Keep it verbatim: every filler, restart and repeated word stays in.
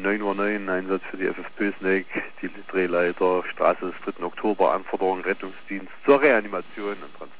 neun Uhr neun, Einsatz für die F F Pößneck, die Drehleiter, Straße des dritten Oktober, Anforderung Rettungsdienst zur Reanimation und Transport.